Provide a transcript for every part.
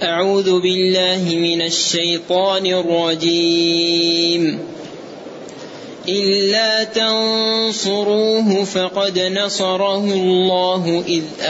أعوذ بالله من الشيطان الرجيم. إلا تنصروه فقد نصره الله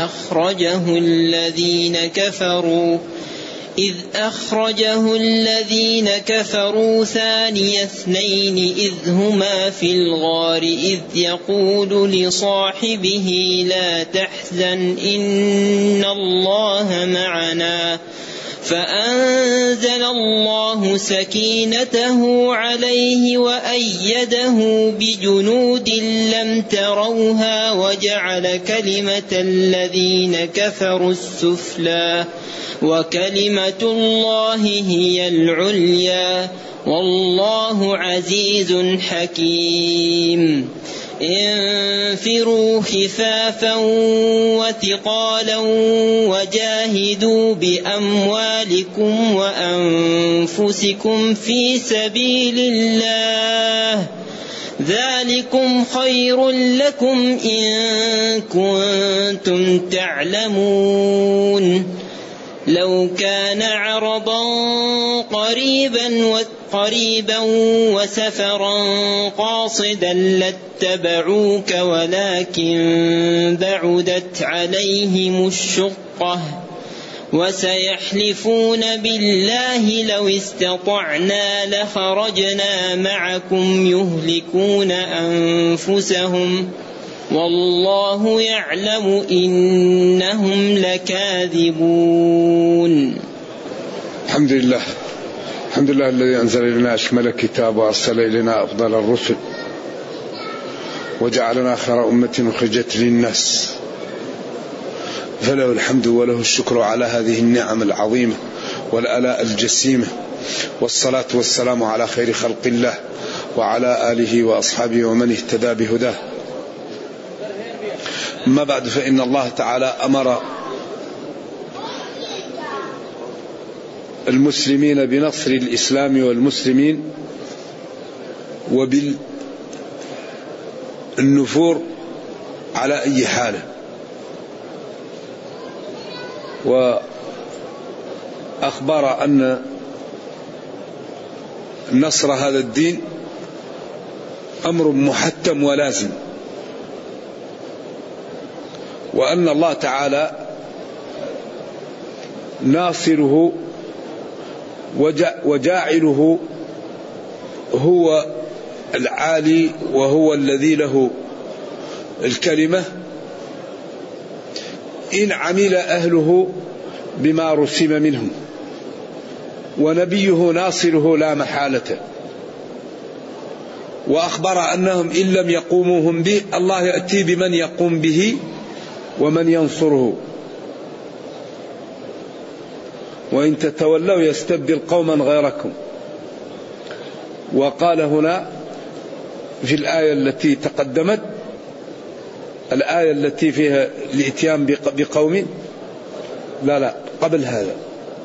إذ أخرجه الذين كفروا ثاني اثنين إذ هما في الغار إذ يقول لصاحبه لا تحزن إن الله معنا فأنزل الله سكينته عليه وأيده بجنود لم تروها وجعل كلمة الذين كفروا السفلى وكلمة الله هي العليا والله عزيز حكيم. انفروا خفافا وثقالا وجاهدوا بأموالكم وأنفسكم في سبيل الله ذلكم خير لكم إن كنتم تعلمون. لو كان عرضا قريبا وسفرا قاصدا لاتبعوك ولكن بعدت عليهم الشقة وسيحلفون بالله لو استطعنا لخرجنا معكم يهلكون أنفسهم والله يعلم إنهم لكاذبون. الحمد لله الذي أنزل إلينا أشمل الكتاب وأرسل إلينا أفضل الرسل وجعلنا خير أمة أخرجت للناس، فله الحمد وله الشكر على هذه النعم العظيمة والآلاء الجسيمة، والصلاة والسلام على خير خلق الله وعلى آله وأصحابه ومن اهتدى بهداه. أما بعد، فإن الله تعالى أمر المسلمين بنصر الإسلام والمسلمين وبالنفور على أي حال، وأخبر أن نصر هذا الدين أمر محتم ولازم، وأن الله تعالى ناصره وجاعله هو العالي وهو الذي له الكلمة إن عمل أهله بما رسم منهم، ونبيه ناصره لا محالة. وأخبر أنهم إن لم يقوموا هم به الله يأتي بمن يقوم به ومن ينصره، وإن تتولوا يستبدل قوما غيركم. وقال هنا في الآية التي تقدمت، الآية التي فيها الإتيان بقوم قبل هذا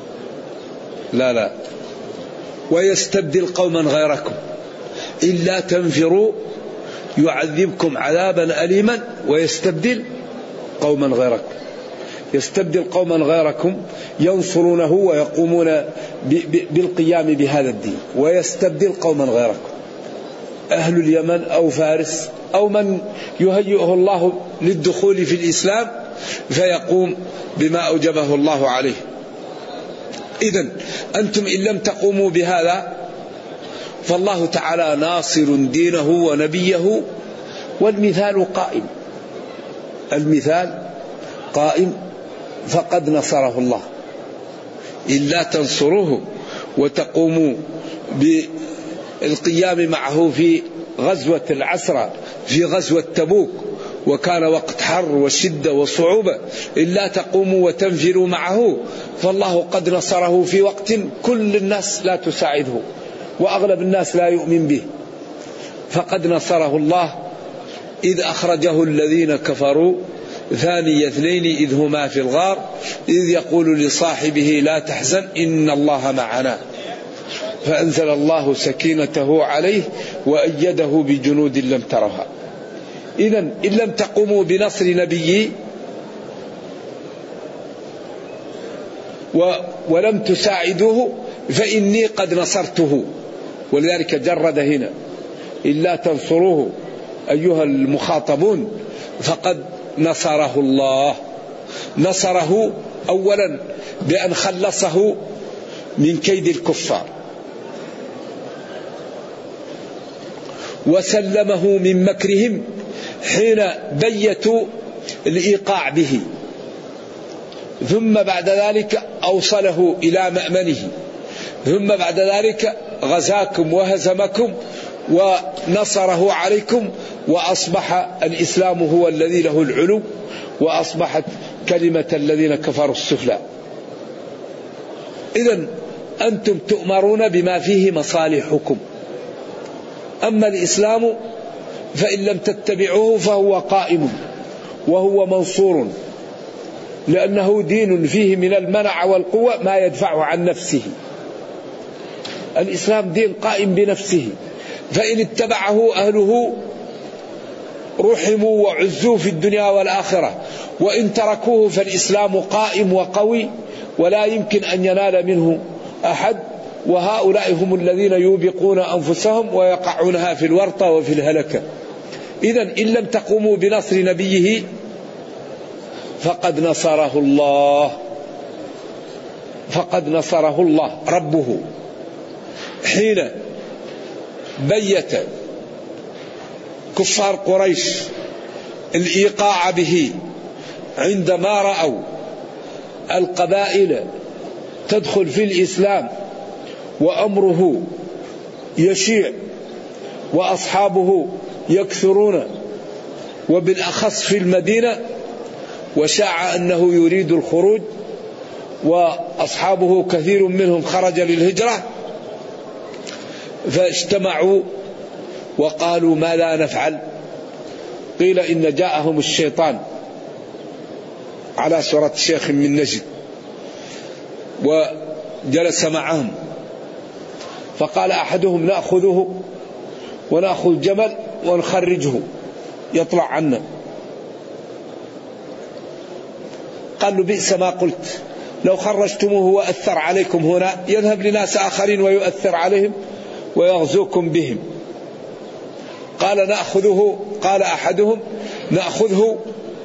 ويستبدل قوما غيركم إلا تنفروا يعذبكم عذابا أليما ويستبدل قوما غيركم. يستبدل قوما غيركم ينصرونه ويقومون بالقيام بهذا الدين، ويستبدل قوما غيركم أهل اليمن أو فارس أو من يهيئه الله للدخول في الإسلام فيقوم بما أوجبه الله عليه. إذن أنتم إن لم تقوموا بهذا فالله تعالى ناصر دينه ونبيه، والمثال قائم، المثال قائم، فقد نصره الله. إلا تنصروه وتقوموا بالقيام معه في غزوة العسرة، في غزوة تبوك، وكان وقت حر وشدة وصعوبة، إلا تقوموا وتنفروا معه فالله قد نصره في وقت كل الناس لا تساعده وأغلب الناس لا يؤمن به. فقد نصره الله إذ أخرجه الذين كفروا ثاني اثنين إذ هما في الغار إذ يقول لصاحبه لا تحزن إن الله معنا فأنزل الله سكينته عليه وأيده بجنود لم ترها. إذن إن لم تقوموا بنصر نبيي ولم تساعدوه فإني قد نصرته. ولذلك جرد هنا إلا تنصروه أيها المخاطبون فقد نصره الله. نصره أولا بأن خلصه من كيد الكفار، وسلمه من مكرهم حين بيتوا الإيقاع به، ثم بعد ذلك أوصله إلى مأمنه، ثم بعد ذلك غزاكم وهزمكم ونصره عليكم، وأصبح الإسلام هو الذي له العلو، وأصبحت كلمة الذين كفروا السفلى. إذن أنتم تؤمرون بما فيه مصالحكم، أما الإسلام فإن لم تتبعوه فهو قائم وهو منصور، لأنه دين فيه من المنع والقوة ما يدفع عن نفسه. الإسلام دين قائم بنفسه، فإن اتبعه أهله رحموا وعزوا في الدنيا والآخرة، وإن تركوه فالإسلام قائم وقوي ولا يمكن أن ينال منه أحد، وهؤلاء هم الذين يوبقون أنفسهم ويقعونها في الورطة وفي الهلكة. إذن إن لم تقوموا بنصر نبيه فقد نصره الله، فقد نصره الله ربه حين بيت كفار قريش الإيقاع به عندما رأوا القبائل تدخل في الإسلام وأمره يشيع وأصحابه يكثرون، وبالأخص في المدينة، وشاع أنه يريد الخروج وأصحابه كثير منهم خرج للهجرة، فاجتمعوا وقالوا ماذا نفعل؟ قيل إن جاءهم الشيطان على صورة شيخ من نجد وجلس معهم، فقال أحدهم نأخذه ونأخذ جمل ونخرجه يطلع عنا. قالوا بئس ما قلت، لو خرجتموه وأثر عليكم هنا يذهب لناس آخرين ويؤثر عليهم ويغزوكم بهم. قال نأخذه، قال أحدهم نأخذه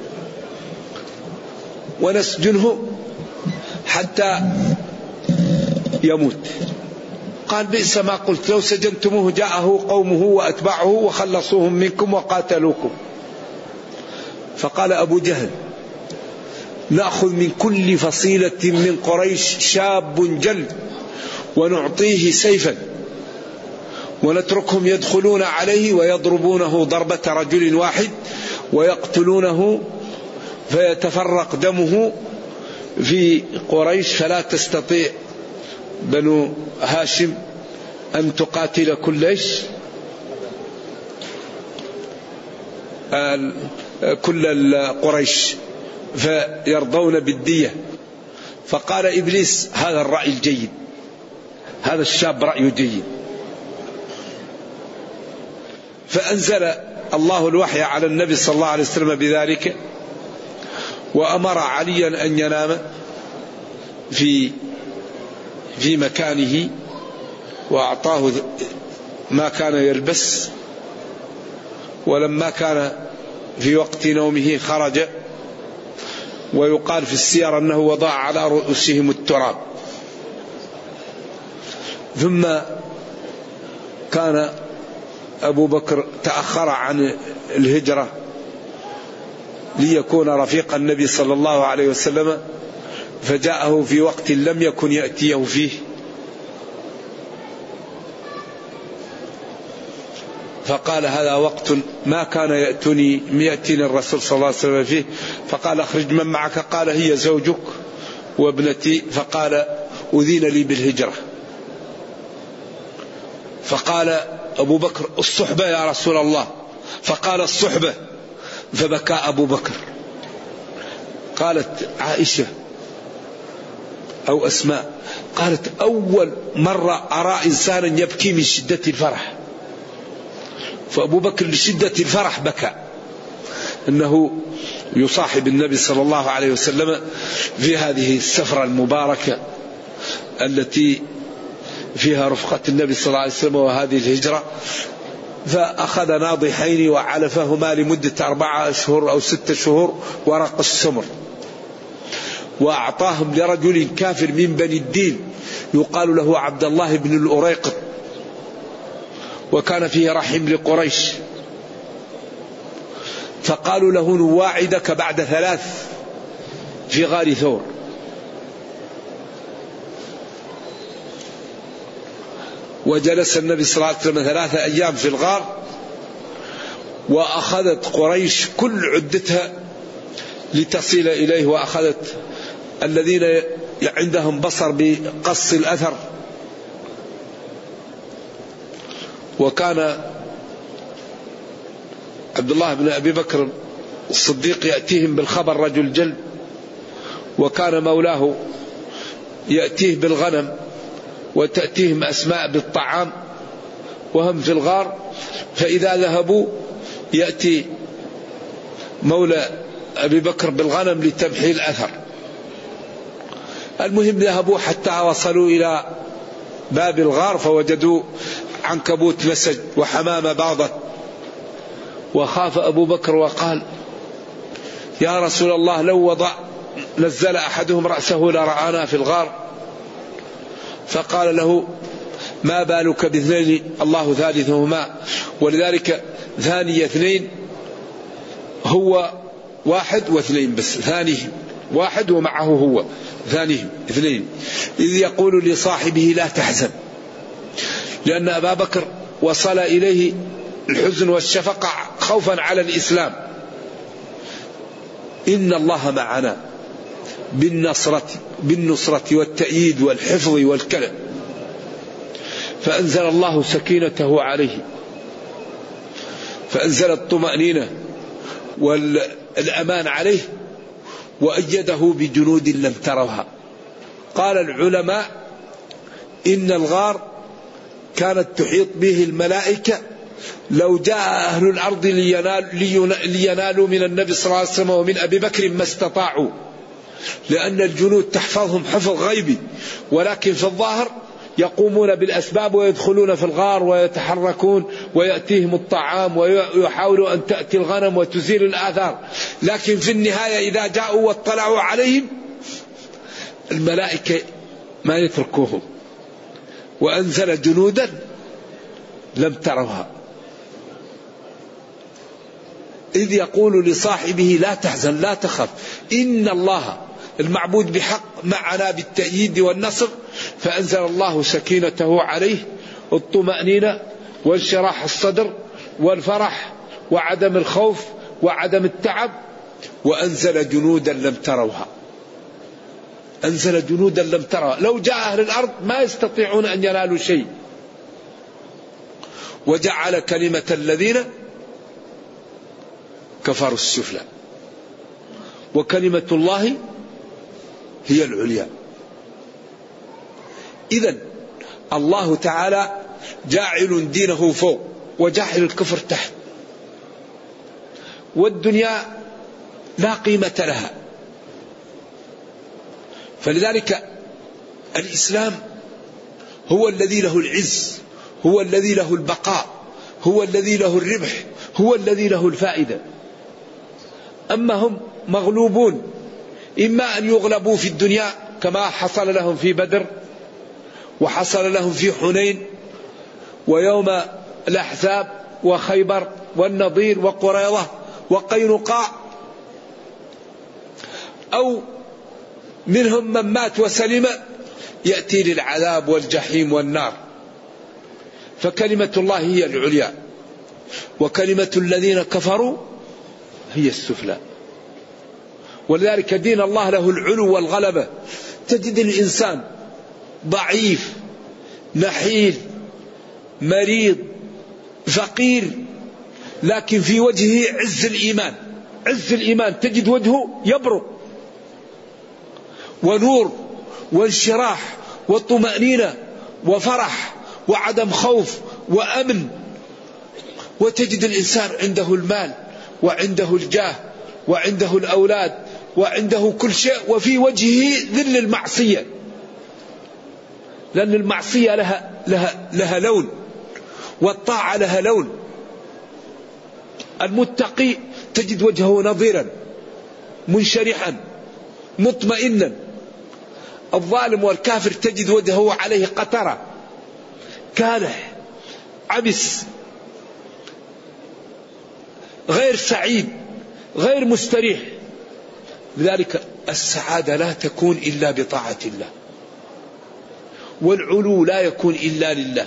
ونسجنه حتى يموت. قال بئس ما قلت، لو سجنتموه جاءه قومه وأتباعه وخلصوهم منكم وقاتلوكم. فقال أبو جهل نأخذ من كل فصيلة من قريش شاب جلد ونعطيه سيفا ونتركهم يدخلون عليه ويضربونه ضربة رجل واحد ويقتلونه فيتفرق دمه في قريش، فلا تستطيع بنو هاشم أن تقاتل كل قريش فيرضون بالدية. فقال إبليس هذا الرأي الجيد، هذا الشاب رأيه جيد. فأنزل الله الوحي على النبي صلى الله عليه وسلم بذلك، وأمر عليا أن ينام في مكانه، وأعطاه ما كان يلبس، ولما كان في وقت نومه خرج، ويقال في السير أنه وضع على رؤوسهم التراب. ثم كان أبو بكر تأخر عن الهجرة ليكون رفيق النبي صلى الله عليه وسلم، فجاءه في وقت لم يكن يأتيه فيه، فقال هذا وقت ما كان يأتيني الرسول صلى الله عليه وسلم فيه. فقال اخرج من معك، قال هي زوجك وابنتي. فقال أذين لي بالهجرة. فقال أبو بكر الصحبة يا رسول الله، فقال الصحبة، فبكى أبو بكر. قالت عائشة أو أسماء قالت أول مرة أرى إنسانا يبكي من شدة الفرح، فأبو بكر لشدة الفرح بكى، أنه يصاحب النبي صلى الله عليه وسلم في هذه السفرة المباركة التي فيها رفقة النبي صلى الله عليه وسلم وهذه الهجرة. فأخذ ناضحين وعلفهما لمدة 4 أشهر أو 6 شهور ورق السمر، وأعطاهم لرجل كافر من بني الدين يقال له عبد الله بن الأريقط، وكان فيه رحم لقريش. فقالوا له نواعدك بعد 3 في غار ثور. وجلس النبي صلى الله عليه وسلم 3 أيام في الغار، وأخذت قريش كل عدتها لتصل إليه، وأخذت الذين عندهم بصر بقص الأثر. وكان عبد الله بن أبي بكر الصديق يأتيهم بالخبر رجل جلد، وكان مولاه يأتيه بالغنم، وتأتيهم أسماء بالطعام وهم في الغار. فإذا ذهبوا يأتي مولى أبي بكر بالغنم لتمحي الأثر. المهم ذهبوا حتى وصلوا إلى باب الغار، فوجدوا عنكبوت نسج وحمامة باضت. وخاف أبو بكر وقال يا رسول الله لو نزل أحدهم رأسه لرآنا في الغار. فقال له ما بالك باثنين الله ثالثهما. ولذلك ثاني 2 هو 1 و2 بس، ثانيهم 1 ومعه هو ثانيهم 2. إذ يقول لصاحبه لا تحزن، لأن أبا بكر وصل إليه الحزن والشفقة خوفا على الإسلام. إن الله معنا بالنصرة والتأييد والحفظ والكلام. فأنزل الله سكينته عليه، فأنزل الطمأنينة والأمان عليه، وأيده بجنود لم تروها. قال العلماء إن الغار كانت تحيط به الملائكة، لو جاء أهل الأرض لينالوا من النبي صلى الله عليه وسلم ومن أبي بكر ما استطاعوا، لأن الجنود تحفظهم حفظ غيبي، ولكن في الظاهر يقومون بالأسباب ويدخلون في الغار ويتحركون ويأتيهم الطعام ويحاولوا أن تأتي الغنم وتزيل الآثار. لكن في النهاية إذا جاءوا واطلعوا عليهم الملائكة ما يتركوهم، وأنزل جنودا لم تروها. إذ يقول لصاحبه لا تحزن لا تخف إن الله المعبود بحق معنا بالتأييد والنصر. فأنزل الله سكينته عليه، الطمأنينة وانشراح الصدر والفرح وعدم الخوف وعدم التعب. وأنزل جنودا لم تروها، أنزل جنودا لم تروها. لو جاء أهل الأرض ما يستطيعون أن ينالوا شيء. وجعل كلمة الذين كفروا السفلى وكلمة الله هي العليا. إذن الله تعالى جاعل دينه فوق وجاعل الكفر تحت، والدنيا لا قيمة لها. فلذلك الإسلام هو الذي له العز، هو الذي له البقاء، هو الذي له الربح، هو الذي له الفائدة. أما هم مغلوبون، إما أن يغلبوا في الدنيا كما حصل لهم في بدر وحصل لهم في حنين ويوم الأحزاب وخيبر والنضير وقريظة وقينقاع، أو منهم من مات وسلم يأتي للعذاب والجحيم والنار. فكلمة الله هي العليا، وكلمة الذين كفروا هي السفلى. ولذلك دين الله له العلو والغلبة. تجد الإنسان ضعيف نحيل مريض فقير، لكن في وجهه عز الإيمان، عز الإيمان، تجد وجهه يبرق ونور وانشراح وطمأنينة وفرح وعدم خوف وأمن. وتجد الإنسان عنده المال وعنده الجاه وعنده الأولاد وعنده كل شيء، وفي وجهه ذل المعصية، لأن المعصية لها لون والطاعة لها لون. المتقي تجد وجهه نظيرا منشرحا مطمئنا، الظالم والكافر تجد وجهه عليه قطرة كالح عبس غير سعيد غير مستريح. لذلك السعادة لا تكون إلا بطاعة الله، والعلو لا يكون إلا لله.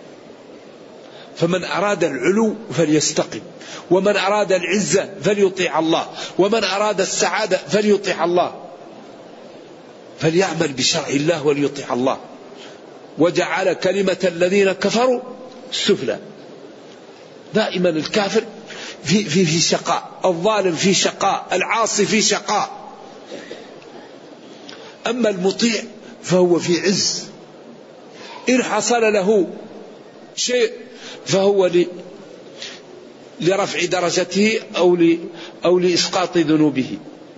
فمن أراد العلو فليستقم، ومن أراد العزة فليطيع الله، ومن أراد السعادة فليطيع الله، فليعمل بشرع الله وليطيع الله. وجعل كلمة الذين كفروا السفلى. دائما الكافر في شقاء، الظالم في شقاء، العاصي في شقاء. أما المطيع فهو في عز، إن حصل له شيء فهو لرفع درجته أو لإسقاط ذنوبه،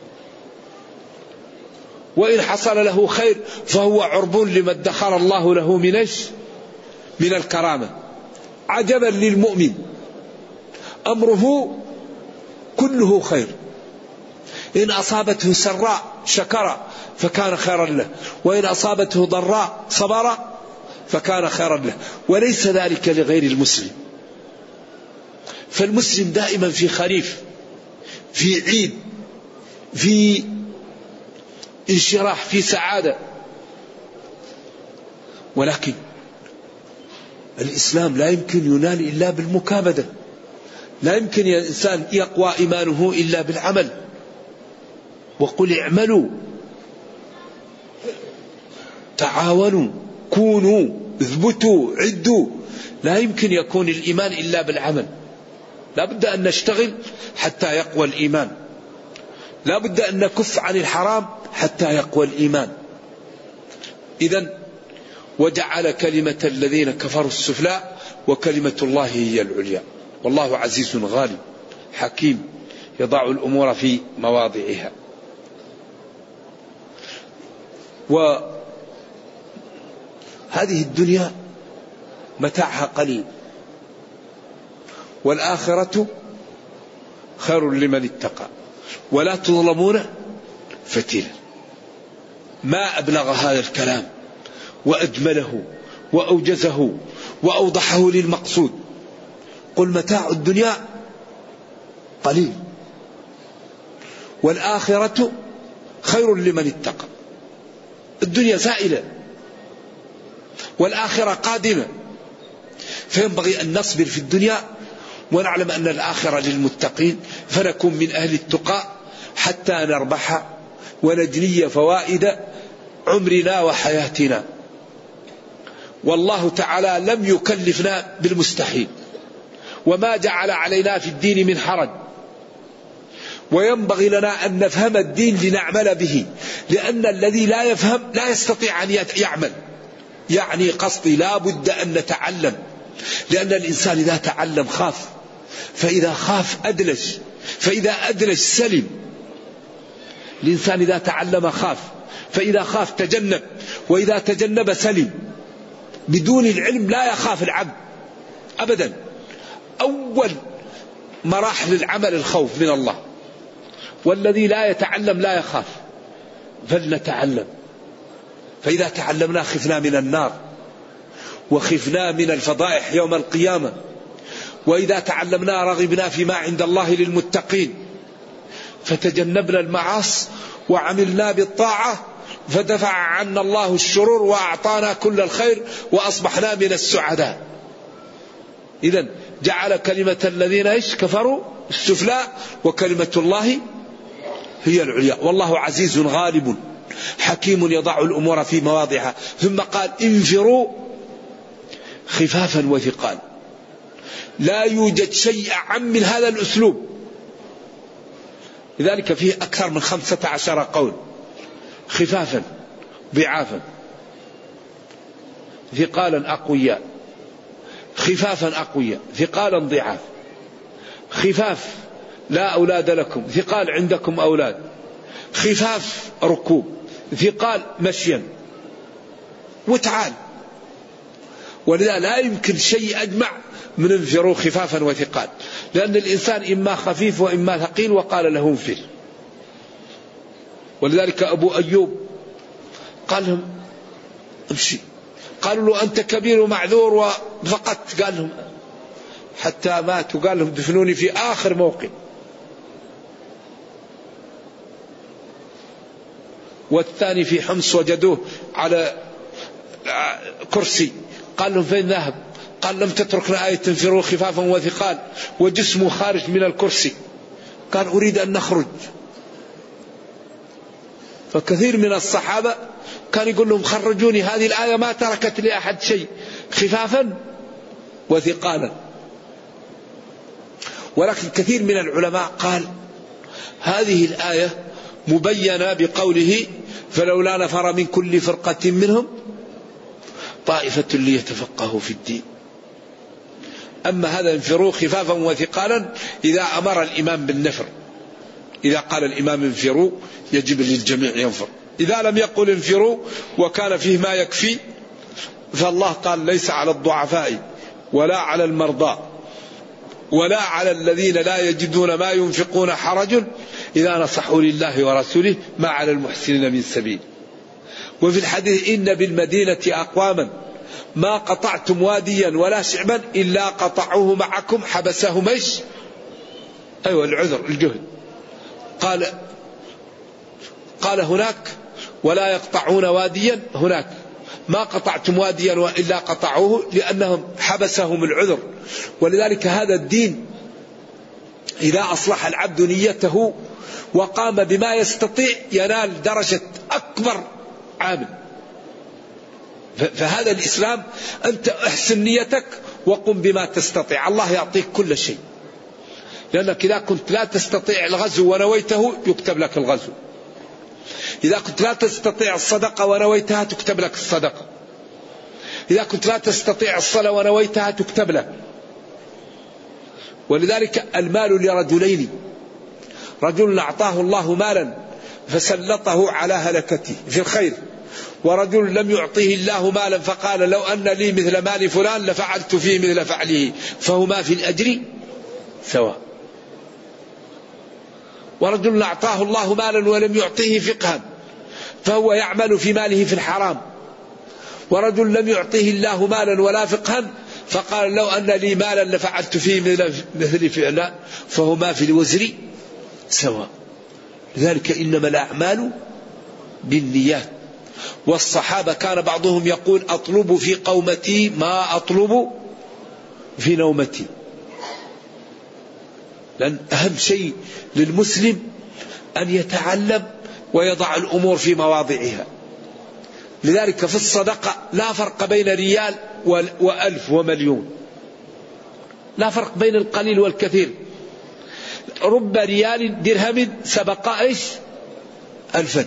وإن حصل له خير فهو عربون لما ادخر الله له من الكرامة. عجبا للمؤمن أمره كله خير، إن أصابته سراء شكر فكان خيرا له، وإن أصابته ضراء صبر فكان خيرا له، وليس ذلك لغير المسلم. فالمسلم دائما في خريف، في عيد، في انشراح، في سعادة. ولكن الإسلام لا يمكن ينال إلا بالمكابدة، لا يمكن الإنسان يقوى إيمانه إلا بالعمل. وقل اعملوا تعاونوا كونوا اثبتوا عدوا. لا يمكن يكون الإيمان إلا بالعمل. لا بد أن نشتغل حتى يقوى الإيمان، لا بد أن نكف عن الحرام حتى يقوى الإيمان. إذن وجعل كلمة الذين كفروا السفلى وكلمة الله هي العليا والله عزيز غالب حكيم يضع الأمور في مواضعها. وهذه الدنيا متاعها قليل، والآخرة خير لمن اتقى ولا تظلمون فتيلا. ما أبلغ هذا الكلام وأجمله وأوجزه وأوضحه للمقصود. قل متاع الدنيا قليل والآخرة خير لمن اتقى. الدنيا زائلة والآخرة قادمة، فينبغي أن نصبر في الدنيا ونعلم أن الآخرة للمتقين، فنكون من أهل التقى حتى نربح ونجني فوائد عمرنا وحياتنا. والله تعالى لم يكلفنا بالمستحيل، وما جعل علينا في الدين من حرج، وينبغي لنا أن نفهم الدين لنعمل به، لأن الذي لا يفهم لا يستطيع أن يعمل. يعني قصدي لا بد أن نتعلم، لأن الإنسان إذا تعلم خاف، فإذا خاف أدلج، فإذا أدلج سلم. الإنسان إذا تعلم خاف، فإذا خاف تجنب، وإذا تجنب سلم. بدون العلم لا يخاف العبد أبدا. أول مراحل العمل الخوف من الله، والذي لا يتعلم لا يخاف. فلنتعلم، فإذا تعلمنا خفنا من النار وخفنا من الفضائح يوم القيامة، وإذا تعلمنا رغبنا فيما عند الله للمتقين، فتجنبنا المعاصي وعملنا بالطاعة، فدفع عنا الله الشرور وأعطانا كل الخير وأصبحنا من السعداء. إذن جعل كلمة الذين كفروا السفلى وكلمة الله هي العليا والله عزيز غالب حكيم يضع الأمور في مواضعها. ثم قال انفروا خفافا وثقال. لا يوجد شيء أعم من هذا الأسلوب، لذلك فيه أكثر من 15 قول. خفافا ضعافا، ثقالا أقوياء، خفافا أقوياء، ثقالا ضعاف. خفاف لا أولاد لكم، ثقال عندكم أولاد، خفاف ركوب، ثقال مشيا، وتعال. ولذا لا يمكن شيء أجمع من انفروا خفافا وثقال، لأن الإنسان إما خفيف وإما ثقيل، وقال له انفر. ولذلك أبو أيوب قال لهم امشي، قالوا له أنت كبير ومعذور وفقدت، قال لهم حتى ماتوا، قال لهم دفنوني في آخر موقع. والثاني في حمص وجدوه على كرسي، قال لهم فين ذهب؟ قال لم تتركنا آية تنفروا خفافا وثقال، وجسمه خارج من الكرسي، قال أريد أن نخرج. فكثير من الصحابة كان يقول لهم خرجوني، هذه الآية ما تركت لأحد شيء، خفافا وثقالا. ولكن كثير من العلماء قال هذه الآية مبينة بقوله فلولا نفر من كل فرقة منهم طائفة ليتفقهوا في الدين. أما هذا انفروا خفافا وثقالا إذا أمر الإمام بالنفر، إذا قال الإمام انفروا يجب للجميع ينفر. إذا لم يقل انفروا وكان فيه ما يكفي، فالله قال ليس على الضعفاء ولا على المرضى ولا على الذين لا يجدون ما ينفقون حرج إذا نصحوا لله ورسوله ما على المحسنين من سبيل. وفي الحديث إن بالمدينة أقواما ما قطعتم واديا ولا شعبا إلا قطعوه معكم حبسهم إيش؟ أيوة العذر الجهد. قال هناك ولا يقطعون واديا، هناك ما قطعتم واديا إلا قطعوه لأنهم حبسهم العذر. ولذلك هذا الدين إذا أصلح العبد نيته وقام بما يستطيع ينال درجة أكبر عامل. فهذا الإسلام أنت احسن نيتك وقم بما تستطيع، الله يعطيك كل شيء. لأنك إذا كنت لا تستطيع الغزو ونويته يكتب لك الغزو، إذا كنت لا تستطيع الصدقة ونويتها تكتب لك الصدقة، إذا كنت لا تستطيع الصلاة ونويتها تكتب لك. ولذلك المال لرجلين، رجل أعطاه الله مالا فسلطه على هلكته في الخير، ورجل لم يعطيه الله مالا فقال لو أن لي مثل مال فلان لفعلت فيه مثل فعله، فهما في الأجر سواء. ورجل أعطاه الله مالا ولم يعطيه فقها فهو يعمل في ماله في الحرام، ورجل لم يعطيه الله مالا ولا فقها فقال لو أن لي مالا لفعلت فيه مثل فعله، فهما في الوزر سواء. لذلك إنما الأعمال بالنيات. والصحابة كان بعضهم يقول أطلب في قومتي ما أطلب في نومتي، لأن أهم شيء للمسلم أن يتعلم ويضع الأمور في مواضعها. لذلك في الصدقة لا فرق بين ريال وألف ومليون، لا فرق بين القليل والكثير. رب ريال درهم سبق إيش؟ ألفا،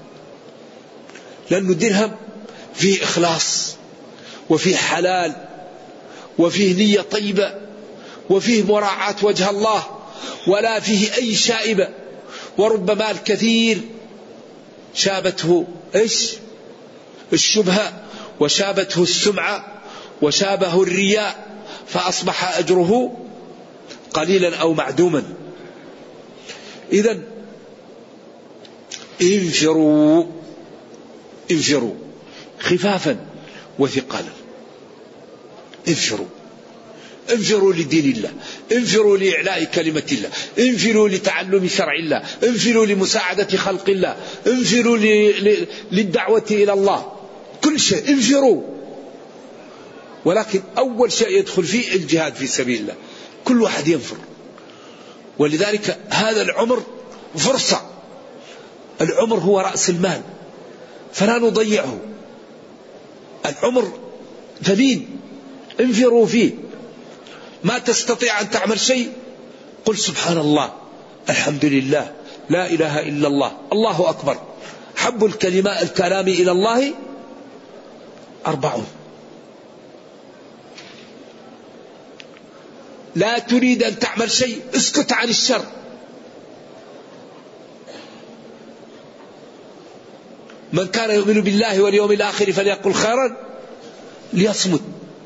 لأنه درهم فيه إخلاص وفيه حلال وفيه نية طيبة وفيه مراعاة وجه الله ولا فيه أي شائبة. وربما الكثير شابته إيش؟ الشبهة، وشابته السمعة، وشابه الرياء، فأصبح أجره قليلا أو معدوما. إذن انفروا خفافا وثقالا. انفروا لدين الله، انفروا لإعلاء كلمة الله، انفروا لتعلم شرع الله، انفروا لمساعدة خلق الله، انفروا للدعوة إلى الله، كل شيء انفروا. ولكن أول شيء يدخل فيه الجهاد في سبيل الله، كل واحد ينفر. ولذلك هذا العمر فرصة، العمر هو رأس المال فلا نضيعه، العمر ثمين، انفروا فيه. ما تستطيع أن تعمل شيء قل سبحان الله، الحمد لله، لا إله إلا الله، الله أكبر. حب الكلام إلى الله 40. لا تريد أن تعمل شيء اسكت عن الشر، من كان يؤمن بالله واليوم الآخر فليقل خيرا ليصمت.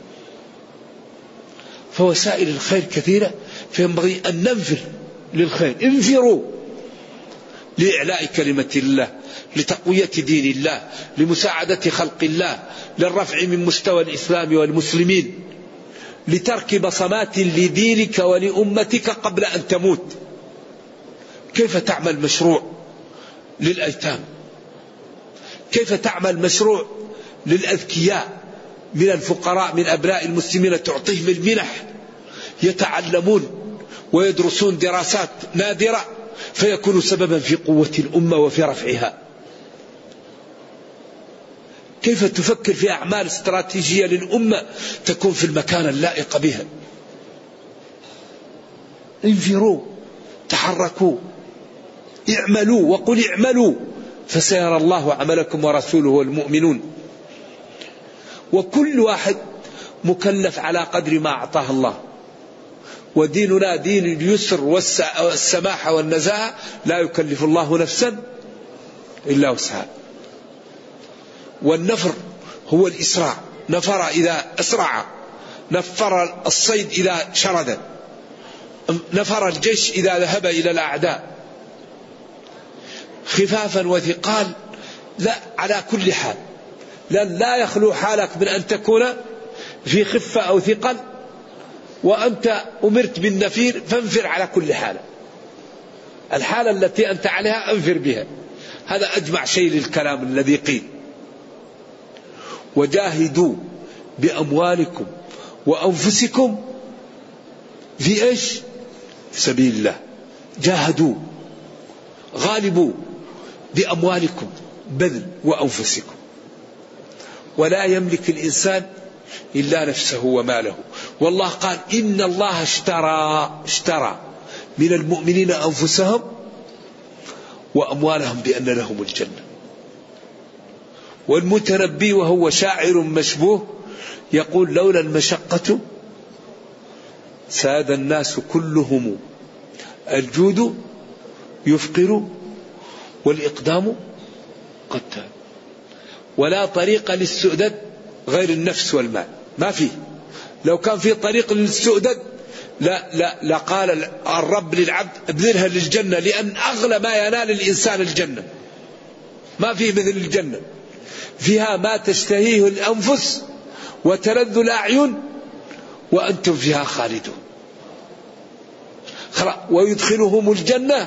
فوسائل الخير كثيرة، فينبغي أن ننفر للخير. انفروا لإعلاء كلمة الله، لتقوية دين الله، لمساعدة خلق الله، للرفع من مستوى الإسلام والمسلمين، لترك بصمات لدينك ولأمتك قبل أن تموت. كيف تعمل مشروع للأيتام؟ كيف تعمل مشروع للأذكياء من الفقراء من أبناء المسلمين، تعطيهم المنح يتعلمون ويدرسون دراسات نادرة فيكون سببا في قوة الأمة وفي رفعها. كيف تفكر في أعمال استراتيجية للأمة تكون في المكان اللائق بها. انفروا، تحركوا، اعملوا، وقل اعملوا فسيرى الله عملكم ورسوله والمؤمنون. وكل واحد مكلف على قدر ما أعطاه الله، وديننا دين اليسر والسماحة والنزاهة، لا يكلف الله نفسا إلا وسعها. والنفر هو الإسراع، نفر إذا أسرع، نفر الصيد إذا شرد، نفر الجيش إذا ذهب إلى الأعداء. خفافا وثقال، لا على كل حال، لا يخلو حالك من أن تكون في خفة أو ثقل، وأنت أمرت بالنفير فانفر على كل حال. الحالة التي أنت عليها أنفر بها. هذا أجمع شيء للكلام الذي قيل. وجاهدوا بأموالكم وأنفسكم في إيش؟ في سبيل الله. جاهدوا، غالبوا بأموالكم، بذل وأنفسكم. ولا يملك الإنسان إلا نفسه وماله. والله قال إن الله اشترى من المؤمنين أنفسهم وأموالهم بأن لهم الجنة. والمتنبي وهو شاعر مشبوه يقول لولا المشقة ساد الناس كلهم، الجود يفقر والإقدام قتال. ولا طريق للسؤدد غير النفس والمال، ما فيه. لو كان في طريق للسؤدد لا قال الرب للعبد ابذلها للجنة، لأن أغلى ما ينال الإنسان الجنة. ما فيه مثل الجنة، فيها ما تشتهيه الأنفس وتلذ الأعين وأنتم فيها خالدون. ويدخلهم الجنة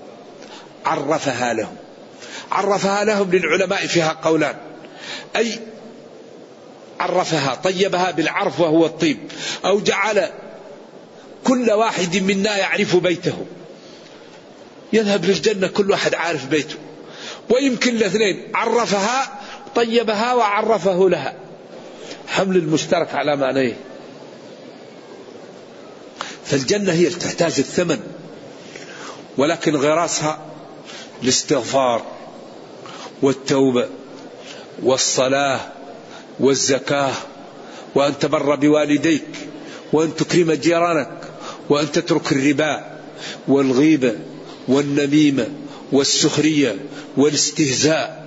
عرفها لهم للعلماء فيها قولان، أي عرفها طيبها بالعرف وهو الطيب، أو جعل كل واحد منا يعرف بيته، يذهب للجنة كل واحد عارف بيته. ويمكن الاثنين، عرفها طيبها وعرفه لها، حمل المشترك على معنيه. فالجنة هي تحتاج الثمن، ولكن غراسها الاستغفار والتوبة والصلاة والزكاة، وأن تبر بوالديك، وأن تكرم جيرانك، وأن تترك الربا والغيبة والنميمة والسخرية والاستهزاء.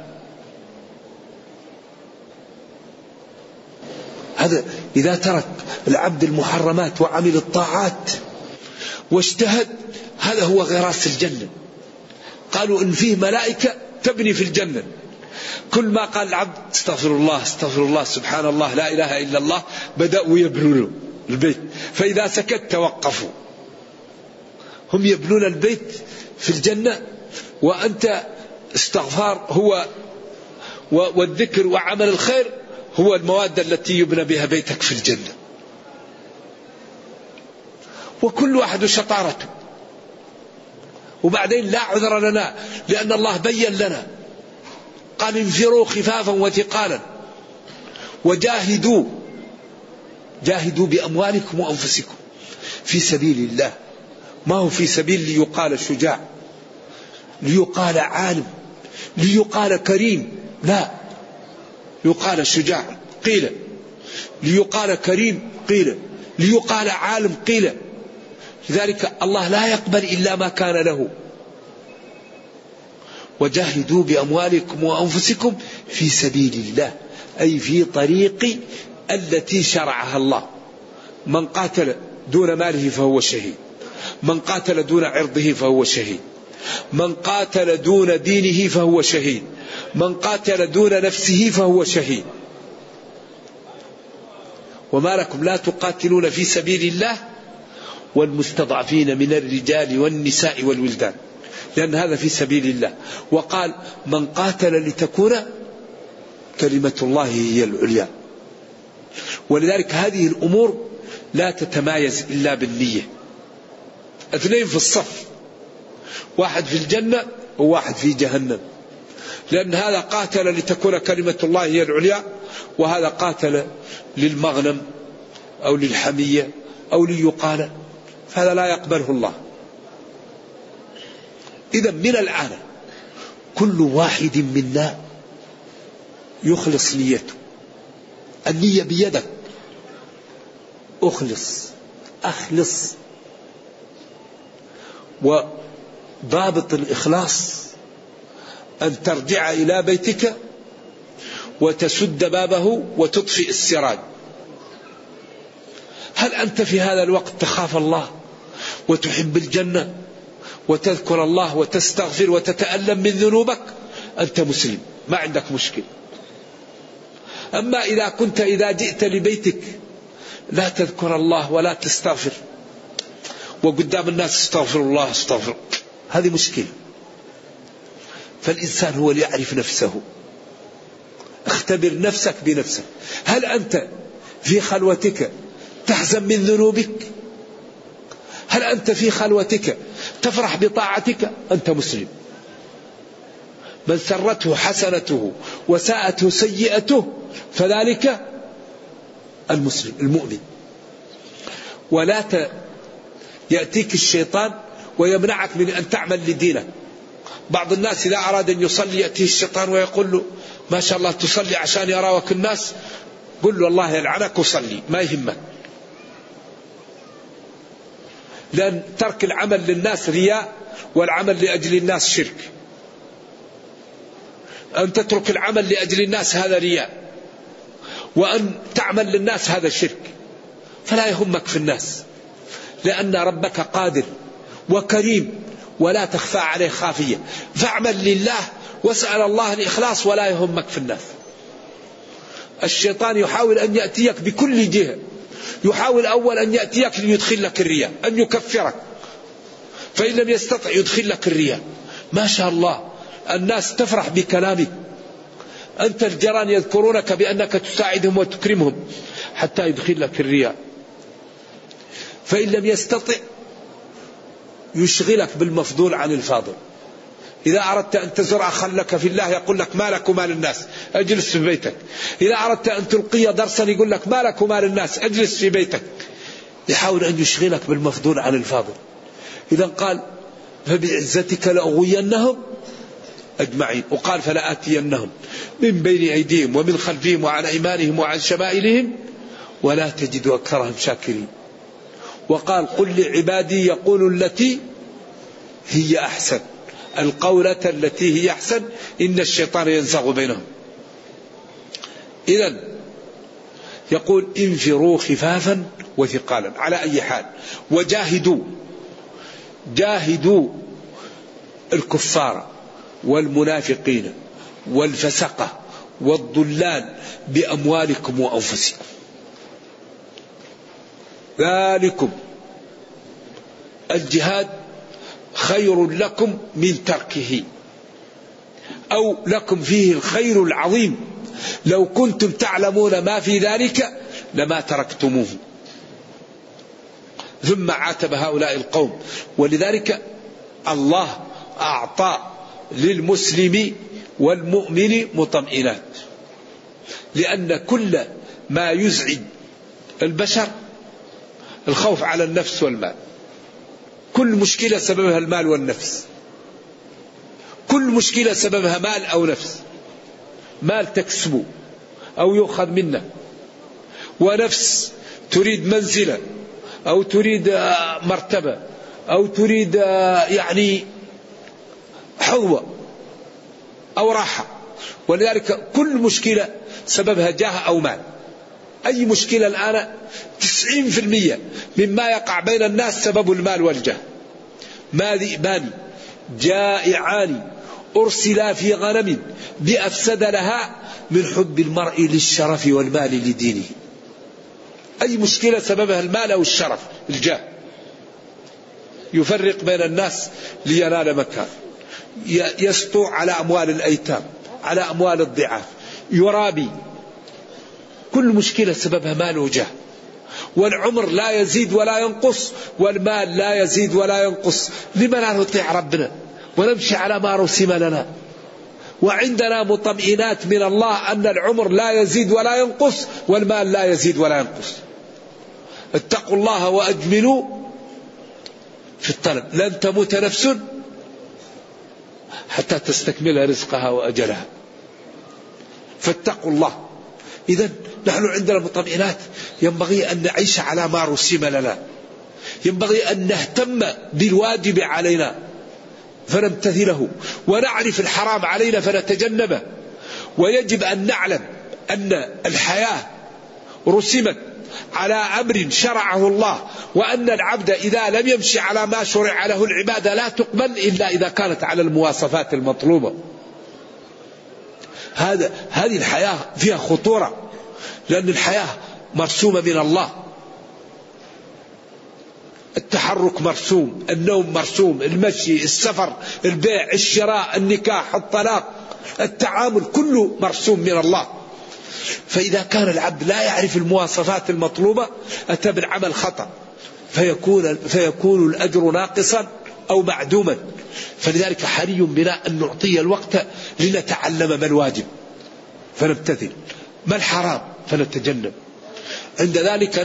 هذا إذا ترك العبد المحرمات وعمل الطاعات واجتهد، هذا هو غراس الجنة. قالوا إن فيه ملائكة تبني في الجنة، كل ما قال العبد استغفر الله استغفر الله سبحان الله لا إله إلا الله بدأوا يبنون البيت، فإذا سكت توقفوا. هم يبنون البيت في الجنة، وأنت استغفار هو والذكر وعمل الخير هو المواد التي يبنى بها بيتك في الجنة. وكل واحد شطارته. وبعدين لا عذر لنا، لأن الله بين لنا، قال انفروا خفافا وثقالا وجاهدوا بأموالكم وأنفسكم في سبيل الله. ما هو في سبيل ليقال شجاع، ليقال عالم، ليقال كريم، لا، يقال شجاع قيل، ليقال كريم قيل، ليقال عالم قيل. لذلك الله لا يقبل إلا ما كان له. وجاهدوا بأموالكم وأنفسكم في سبيل الله، أي في طريق التي شرعها الله. من قاتل دون ماله فهو شهيد، من قاتل دون عرضه فهو شهيد، من قاتل دون دينه فهو شهيد، من قاتل دون نفسه فهو شهيد. وما لكم لا تقاتلون في سبيل الله والمستضعفين من الرجال والنساء والولدان، لأن هذا في سبيل الله. وقال من قاتل لتكون كلمة الله هي العليا. ولذلك هذه الأمور لا تتمايز إلا بالنية. اثنين في الصف، واحد في الجنة وواحد في جهنم، لأن هذا قاتل لتكون كلمة الله هي العليا، وهذا قاتل للمغنم أو للحمية أو ليقال، فهذا لا يقبله الله. إذا من الآن كل واحد منا يخلص نيته. النية بيدك، أخلص. وضابط الإخلاص أن ترجع إلى بيتك وتسد بابه وتطفئ السراج. هل أنت في هذا الوقت تخاف الله وتحب الجنة وتذكر الله وتستغفر وتتألم من ذنوبك؟ أنت مسلم، ما عندك مشكل. أما إذا جئت لبيتك لا تذكر الله ولا تستغفر، وقدام الناس استغفر الله استغفر، هذه مشكلة. فالإنسان هو اللي يعرف نفسه. اختبر نفسك بنفسك. هل أنت في خلوتك تحزن من ذنوبك؟ هل أنت في خلوتك تفرح بطاعتك؟ أنت مسلم. من سرته حسنته وساءته سيئته فذلك المسلم المؤمن. ولا يأتيك الشيطان ويمنعك من أن تعمل لدينك. بعض الناس إذا أراد أن يصلي يأتيه الشيطان ويقول له ما شاء الله تصلي عشان يراك الناس، قل له الله يلعنك وصلي، ما يهمك. لأن ترك العمل للناس رياء، والعمل لأجل الناس شرك. أن تترك العمل لأجل الناس هذا رياء، وأن تعمل للناس هذا شرك. فلا يهمك في الناس، لأن ربك قادر وكريم ولا تخفى عليه خافية. فاعمل لله واسأل الله الإخلاص ولا يهمك في الناس. الشيطان يحاول أن يأتيك بكل جهة. يحاول أول أن يأتيك ليدخل لك الرياء، أن يكفرك، فإن لم يستطع يدخل لك الرياء. ما شاء الله الناس تفرح بكلامك، أنت الجيران يذكرونك بأنك تساعدهم وتكرمهم، حتى يدخل لك الرياء. فإن لم يستطع يشغلك بالمفضول عن الفاضل. إذا أردت أن تزور أخا لك في الله يقول لك ما لك وما للناس، أجلس في بيتك. إذا أردت أن تلقي درسا يقول لك ما لك وما للناس، أجلس في بيتك. يحاول أن يشغلك بالمفضول عن الفاضل. إذا قال فبعزتك لأغوينهم أجمعين، وقال فلآتينهم من بين أيديهم ومن خلفهم وعن أيمانهم وعن شمائلهم ولا تجد أكثرهم شاكرين. وقال قل لعبادي يقولوا التي هي أحسن، القولة التي هي أحسن إن الشيطان ينزغ بينهم. إذن يقول انفروا خفافا وثقالا على أي حال، جاهدوا الكفار والمنافقين والفسقة والضلال بأموالكم وأنفسكم، ذلكم الجهاد خير لكم من تركه، أو لكم فيه الخير العظيم، لو كنتم تعلمون ما في ذلك لما تركتموه. ثم عاتب هؤلاء القوم. ولذلك الله أعطى للمسلم والمؤمن مطمئنات، لأن كل ما يزعج البشر الخوف على النفس والمال. كل مشكلة سببها المال والنفس، كل مشكلة سببها مال أو نفس. مال تكسبه أو يؤخذ منه، ونفس تريد منزلة أو تريد مرتبة أو تريد يعني حظوة، أو راحة. ولذلك كل مشكلة سببها جاه أو مال. أي مشكلة الآن 90% مما يقع بين الناس سبب المال والجاه. ما ذئبان جائعان أرسلا في غنم بأفسد لها من حب المرء للشرف والمال لدينه. أي مشكلة سببها المال أو الشرف الجاه، يفرق بين الناس لينال مكان، يسطو على أموال الأيتام، على أموال الضعاف، يرابي. كل مشكلة سببها مال وجاه. والعمر لا يزيد ولا ينقص، والمال لا يزيد ولا ينقص. لما لا نطيع ربنا ونمشي على ما رسم لنا؟ وعندنا مطمئنات من الله أن العمر لا يزيد ولا ينقص، والمال لا يزيد ولا ينقص. اتقوا الله وأجملوا في الطلب، لن تموت نفس حتى تستكمل رزقها وأجلها. فاتقوا الله. إذن نحن عندنا مطمئنات، ينبغي أن نعيش على ما رسم لنا، ينبغي أن نهتم بالواجب علينا فنمتثله، ونعرف الحرام علينا فنتجنبه. ويجب أن نعلم أن الحياة رسمت على أمر شرعه الله، وأن العبد إذا لم يمشي على ما شرع له العبادة لا تقبل إلا إذا كانت على المواصفات المطلوبة. هذه الحياة فيها خطورة، لأن الحياة مرسومة من الله. التحرك مرسوم، النوم مرسوم، المشي، السفر، البيع، الشراء، النكاح، الطلاق، التعامل، كله مرسوم من الله. فإذا كان العبد لا يعرف المواصفات المطلوبة أتى بالعمل خطأ، فيكون الأجر ناقصا أو معدوما. فلذلك حري بنا أن نعطي الوقت لنتعلم ما الواجب فنمتثل، ما الحرام فنتجنب. عند ذلك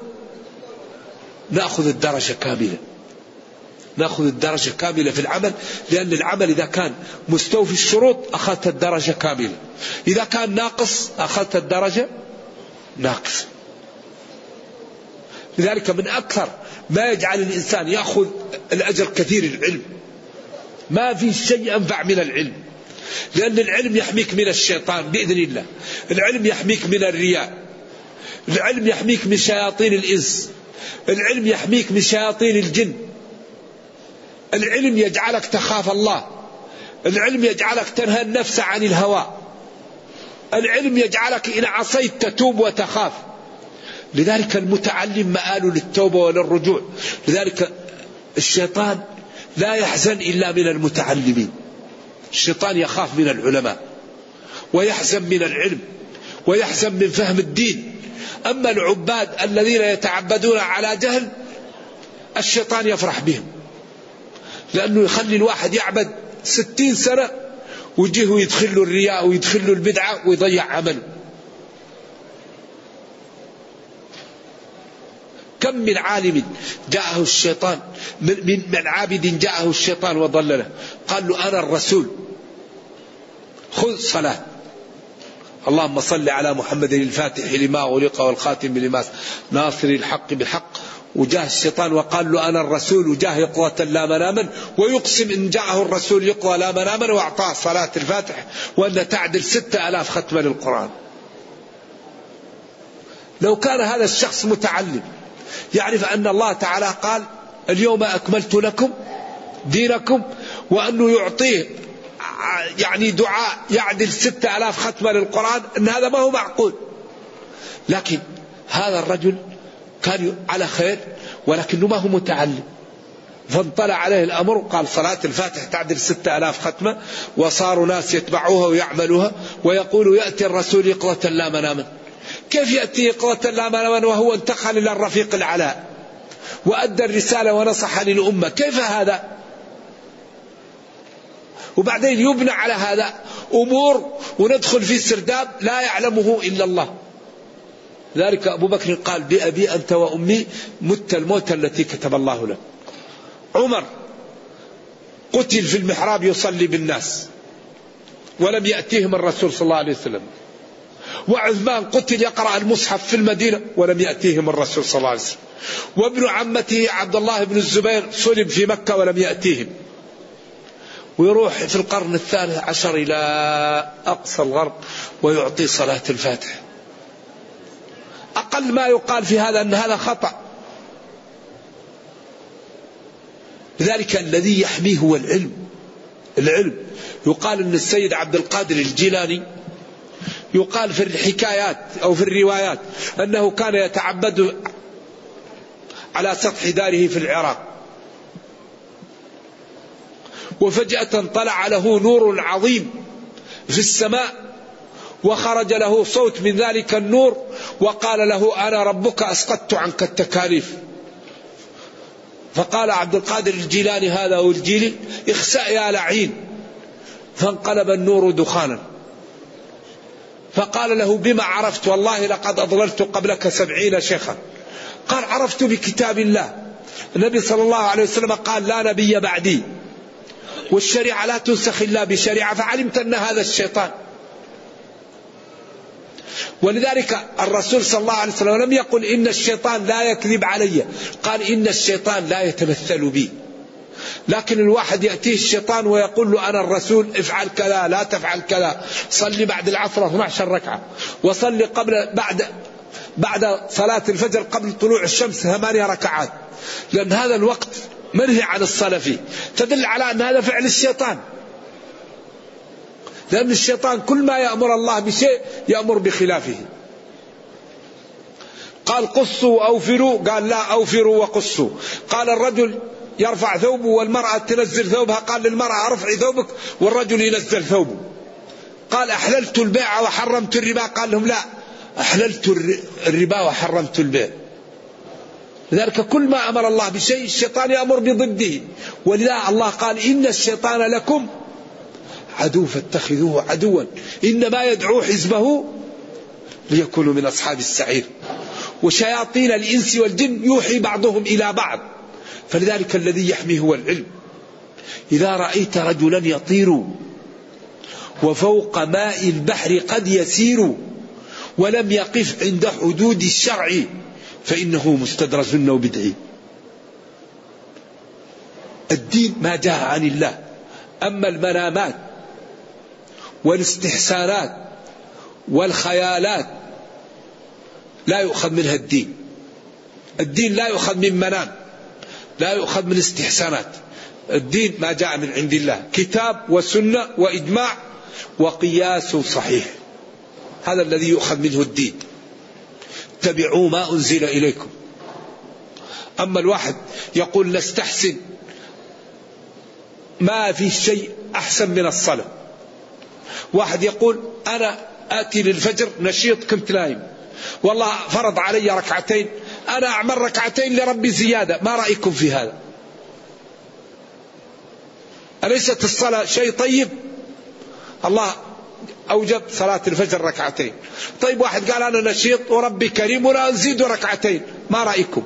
نأخذ الدرجة كاملة، نأخذ الدرجة كاملة في العمل، لأن العمل إذا كان مستوفي الشروط أخذت الدرجة كاملة، إذا كان ناقص أخذت الدرجة ناقص. لذلك من أكثر ما يجعل الإنسان يأخذ الأجر كثير العلم. ما في شيء أنفع من العلم، لأن العلم يحميك من الشيطان بإذن الله، العلم يحميك من الرياء، العلم يحميك من شياطين الإنس، العلم يحميك من شياطين الجن، العلم يجعلك تخاف الله، العلم يجعلك تنهى النفس عن الهوى، العلم يجعلك إن عصيت تتوب وتخاف. لذلك المتعلم مآل للتوبة وللرجوع. لذلك الشيطان لا يحزن إلا من المتعلمين. الشيطان يخاف من العلماء، ويحزن من العلم، ويحزن من فهم الدين. أما العباد الذين يتعبدون على جهل الشيطان يفرح بهم، لأنه يخلي الواحد يعبد 60 سنة ويجيه ويدخل له الرياء ويدخل له البدعة ويضيع عمله. كم من عالم جاءه الشيطان، من عابد جاءه الشيطان وضلله، قال له أنا الرسول خذ صلاة، اللهم صل على محمد الفاتح لما أغلق والخاتم لما ناصر الحق بالحق. وجاء الشيطان وقال له أنا الرسول، وجاء يقظة لا مناما، ويقسم إن جاءه الرسول يقظة لا مناما، وأعطاه صلاة الفاتح وأن تعدل 6000 ختمة للقرآن. لو كان هذا الشخص متعلم يعرف أن الله تعالى قال اليوم أكملت لكم دينكم، وأنه يعطيه يعني دعاء يعدل 6000 ختمة للقرآن، أن هذا ما هو معقول. لكن هذا الرجل كان على خير ولكنه ما هو متعلم، فانطلع عليه الأمر وقال صلاة الفاتح تعدل 6000 ختمة، وصاروا ناس يتبعوها ويعملوها، ويقول يأتي الرسول يقظة لا مناما. كيف يأتي يقظة لا مناما وهو انتقل إلى الرفيق الأعلى وأدى الرسالة ونصح للأمة؟ كيف هذا؟ وبعدين يبنى على هذا أمور وندخل في سرداب لا يعلمه إلا الله. ذلك أبو بكر قال بأبي أنت وأمي مت الموت التي كتب الله له. عمر قتل في المحراب يصلي بالناس ولم يأتيهم الرسول صلى الله عليه وسلم. وعثمان قتل يقرأ المصحف في المدينة ولم يأتيهم الرسول صلى الله عليه وسلم. وابن عمته عبد الله بن الزبير صلب في مكة ولم يأتيهم. ويروح في القرن 13 إلى أقصى الغرب ويعطي صلاة الفاتحة. أقل ما يقال في هذا أن هذا خطأ. لذلك الذي يحميه هو العلم. يقال أن السيد عبد القادر الجيلاني يقال في الحكايات أو في الروايات أنه كان يتعبد على سطح داره في العراق، وفجأة طلع له نور عظيم في السماء، وخرج له صوت من ذلك النور وقال له أنا ربك أسقطت عنك التكاليف. فقال عبد القادر الجيلاني هذا والجيلي اخسأ يا لعين، فانقلب النور دخانا. فقال له بما عرفت؟ والله لقد أضللت قبلك 70 شيخا. قال عرفت بكتاب الله، النبي صلى الله عليه وسلم قال لا نبي بعدي، والشريعة لا تنسخ إلا بشريعة، فعلمت أن هذا الشيطان. ولذلك الرسول صلى الله عليه وسلم لم يقل إن الشيطان لا يكذب علي، قال إن الشيطان لا يتمثل بي. لكن الواحد يأتيه الشيطان ويقول له أنا الرسول افعل كذا لا تفعل كذا، صلي بعد العصر 12 ركعة، وصلي بعد صلاة الفجر قبل طلوع الشمس 8 ركعات، لأن هذا الوقت منهي عن الصلاة فيه، تدل على أن هذا فعل الشيطان. لأن الشيطان كل ما يأمر الله بشيء يأمر بخلافه. قال قصوا وأوفروا، قال لا أوفروا وقصوا. قال الرجل يرفع ثوبه والمرأة تنزل ثوبها، قال للمرأة ارفعي ثوبك والرجل ينزل ثوبه. قال أحللت البيع وحرمت الربا، قال لهم لا أحللت الربا وحرمت البيع. لذلك كل ما أمر الله بشيء الشيطان يأمر بضده، ولذا الله قال إن الشيطان لكم عدو فاتخذوه عدوا إنما يدعو حزبه ليكونوا من أصحاب السعير. وشياطين الإنس والجن يوحي بعضهم إلى بعض، فلذلك الذي يحميه هو العلم. إذا رأيت رجلا يطير وفوق ماء البحر قد يسير ولم يقف عند حدود الشرع فإنه مستدرج وبدعي. الدين ما جاء عن الله، أما المنامات والاستحسانات والخيالات لا يؤخذ منها الدين. الدين لا يؤخذ من منام، لا يؤخذ من استحسانات. الدين ما جاء من عند الله، كتاب وسنة وإجماع وقياس صحيح، هذا الذي يؤخذ منه الدين. اتبعوا ما أنزل إليكم. أما الواحد يقول نستحسن، ما في شيء أحسن من الصلاة. واحد يقول أنا آتي للفجر نشيط كنت نايم، والله فرض علي ركعتين، أنا أعمل ركعتين لربي زيادة، ما رأيكم في هذا؟ أليست الصلاة شيء طيب؟ الله أوجب صلاة الفجر ركعتين. طيب واحد قال أنا نشيط وربي كريم ولا نزيد ركعتين، ما رأيكم؟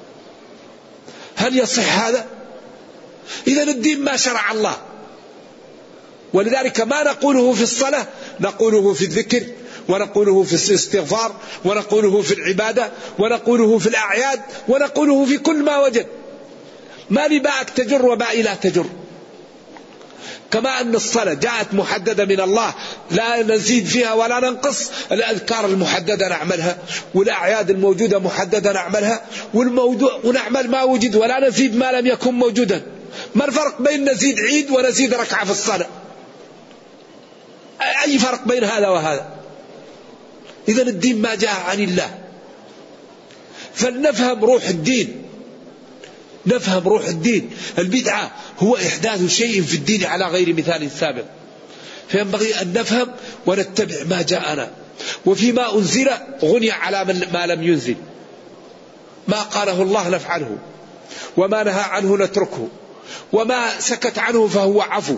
هل يصح هذا؟ إذا الدين ما شرع الله. ولذلك ما نقوله في الصلاة نقوله في الذكر، ونقوله في الاستغفار، ونقوله في العبادة، ونقوله في الأعياد، ونقوله في كل ما وجد. ما لباءك تجر وباء لا تجر. كما أن الصلاة جاءت محددة من الله لا نزيد فيها ولا ننقص، الأذكار المحددة نعملها، والأعياد الموجودة محددة نعملها، ونعمل ما وجد ولا نزيد ما لم يكن موجودا. ما الفرق بين نزيد عيد ونزيد ركعة في الصلاة؟ أي فرق بين هذا وهذا؟ إذا الدين ما جاء عن الله. فلنفهم روح الدين، نفهم روح الدين. البدعة هو إحداث شيء في الدين على غير مثال سابق، فينبغي أن نفهم ونتبع ما جاءنا. وفيما أنزل غني على ما لم ينزل. ما قاله الله نفعله، وما نهى عنه نتركه، وما سكت عنه فهو عفو.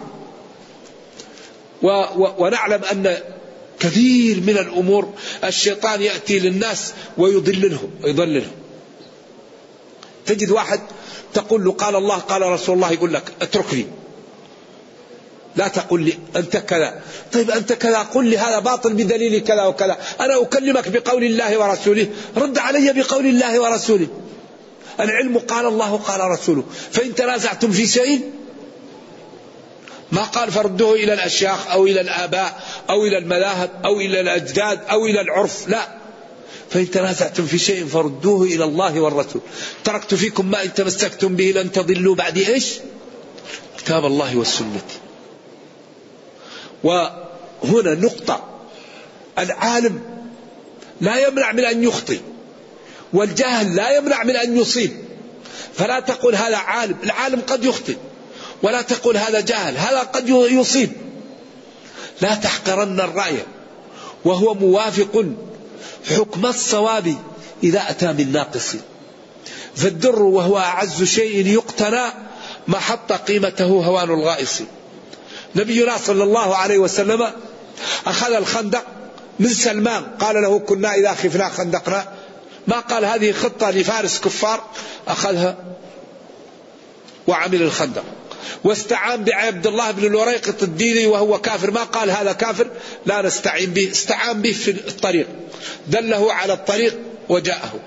ونعلم أن كثير من الأمور الشيطان يأتي للناس ويضللهم. تجد واحد تقول له قال الله قال رسول الله، يقول لك اتركني، لا تقول لي أنت كذا. طيب أنت كذا، قل لي هذا باطل بدليل كذا وكذا. أنا أكلمك بقول الله ورسوله، رد علي بقول الله ورسوله. العلم قال الله قال رسوله، فإن تنازعتم في شيء ما قال فردوه إلى الأشياخ أو إلى الآباء أو إلى المذاهب أو إلى الأجداد أو إلى العرف، لا، فإن تنازعتم في شيء فردوه إلى الله والرسول. تركت فيكم ما إن تمسكتم به لن تضلوا بعد إيش؟ كتاب الله والسنة. وهنا نقطة، العالم لا يمنع من أن يخطئ، والجاهل لا يمنع من أن يصيب، فلا تقول هذا عالم، العالم قد يخطئ، ولا تقول هذا جاهل، هذا قد يصيب. لا تحقرن الرأي وهو موافق حكم الصواب إذا أتى من ناقص، فالدر وهو أعز شيء يقتنى ما حط قيمته هوان الغائص. نبينا صلى الله عليه وسلم أخذ الخندق من سلمان، قال له كنا إذا خفنا خندقنا، ما قال هذه خطة لفارس كفار، أخذها وعمل الخندق. واستعان بعبد الله بن الوريقط الديني وهو كافر، ما قال هذا كافر لا نستعين به، استعان به في الطريق، دله على الطريق وجاءه.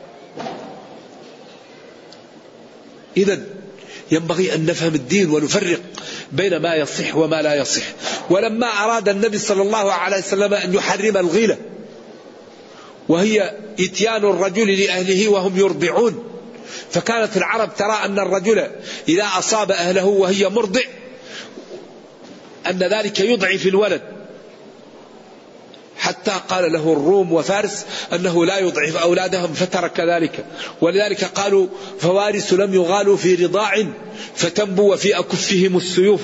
إذن ينبغي أن نفهم الدين ونفرق بين ما يصح وما لا يصح. ولما أراد النبي صلى الله عليه وسلم أن يحرم الغيلة، وهي إتيان الرجل لأهله وهم يرضعون، فكانت العرب ترى أن الرجل إذا أصاب أهله وهي مرضع أن ذلك يضعف الولد، حتى قال له الروم وفارس أنه لا يضعف أولادهم فترك ذلك. ولذلك قالوا فوارس لم يغالوا في رضاع فتنبو وفي أكفهم السيوف.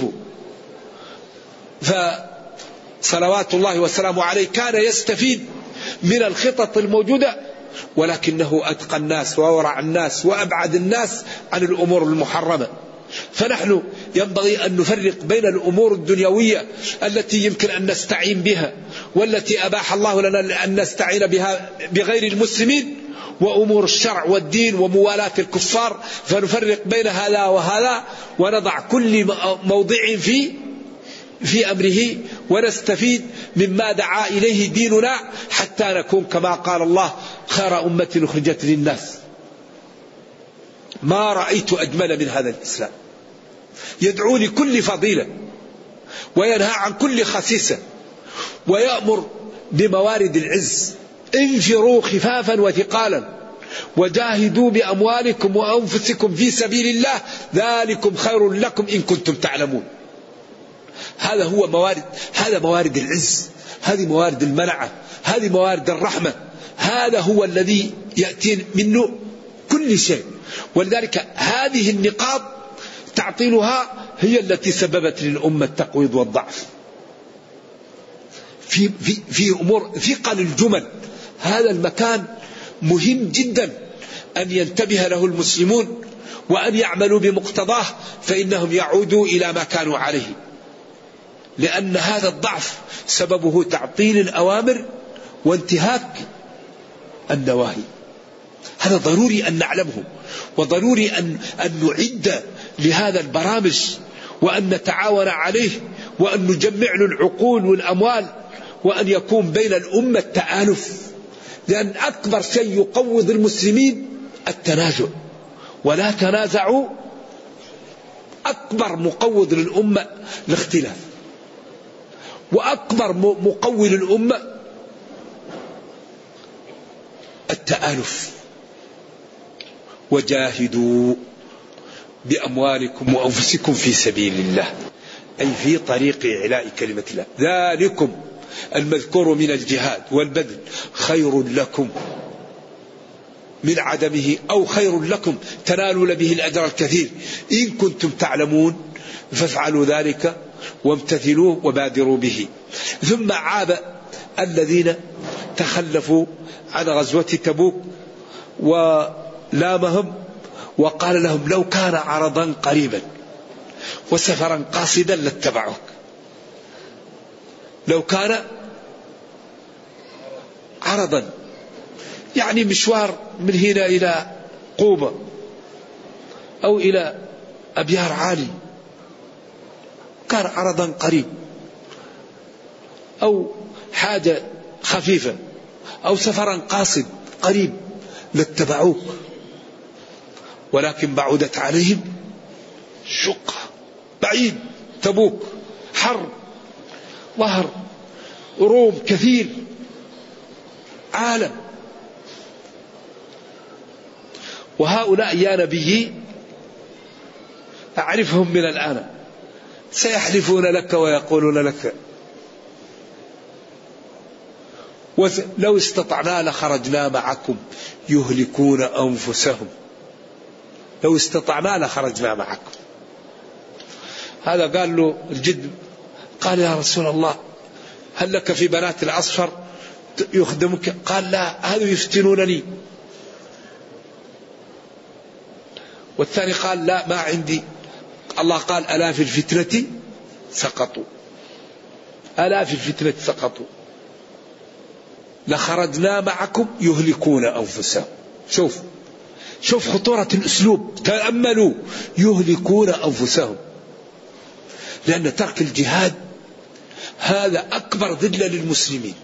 فصلوات الله وسلامه عليه كان يستفيد من الخطط الموجودة، ولكنه أتقى الناس وورع الناس وأبعد الناس عن الأمور المحرمة. فنحن ينبغي أن نفرق بين الأمور الدنيوية التي يمكن أن نستعين بها والتي أباح الله لنا أن نستعين بها بغير المسلمين، وأمور الشرع والدين وموالاة الكفار، فنفرق بين هذا وهذا ونضع كل موضع في أمره ونستفيد مما دعا إليه ديننا حتى نكون كما قال الله خير أمة أخرجت للناس. ما رأيت أجمل من هذا الإسلام، يدعو لكل فضيلة وينهى عن كل خسيسة ويأمر بموارد العز. انفروا خفافا وثقالا وجاهدوا بأموالكم وأنفسكم في سبيل الله ذلكم خير لكم إن كنتم تعلمون. هذا هو هذا موارد العز، هذه موارد المنعة، هذه موارد الرحمة، هذا هو الذي يأتي منه كل شيء. ولذلك هذه النقاط تعطيلها هي التي سببت للأمة التقويض والضعف في أمور ثقل الجمل. هذا المكان مهم جدا أن ينتبه له المسلمون وأن يعملوا بمقتضاه، فإنهم يعودوا إلى ما كانوا عليه، لأن هذا الضعف سببه تعطيل الأوامر وانتهاك النواهي. هذا ضروري أن نعلمه، وضروري أن نعد لهذا البرامج وأن نتعاون عليه وأن نجمع له العقول والأموال وأن يكون بين الأمة التآلف، لأن أكبر شيء يقوض المسلمين التنازع، ولا تنازعوا. أكبر مقوض للأمة الاختلاف، وأكبر مقوي للأمة التآلف. وجاهدوا بأموالكم وأنفسكم في سبيل الله، أي في طريق إعلاء كلمة الله. ذلكم المذكور من الجهاد والبذل خير لكم من عدمه، أو خير لكم تنالون به الأجر الكثير إن كنتم تعلمون، فافعلوا ذلك وامتثلوا وبادروا به. ثم عاب الذين تخلفوا عن غزوة تبوك ولامهم وقال لهم لو كان عرضا قريبا وسفرا قاصدا لاتبعوك. لو كان عرضا يعني مشوار من هنا إلى قوبة أو إلى أبيار عالي، كان عرضا قريب أو حاجة خفيفة أو سفرا قاصد قريب لاتبعوك، ولكن بعدت عليهم شقة بعيد تبوك الحرب ظهر روم كثير عالم. وهؤلاء يا نبي أعرفهم من الآن، سيحلفون لك ويقولون لك لو استطعنا لخرجنا معكم يهلكون أنفسهم، لو استطعنا لخرجنا معكم. هذا قال له الجد، قال يا رسول الله هل لك في بنات الأصفر يخدمك؟ قال لا، هذا يفتنونني. والثاني قال لا ما عندي. الله قال ألا في الفتنة سقطوا، ألا في الفتنة سقطوا لخرجنا معكم يهلكون أنفسهم. شوف خطورة الأسلوب، تأملوا، يهلكون أنفسهم. لأن ترك الجهاد هذا أكبر ذلة للمسلمين.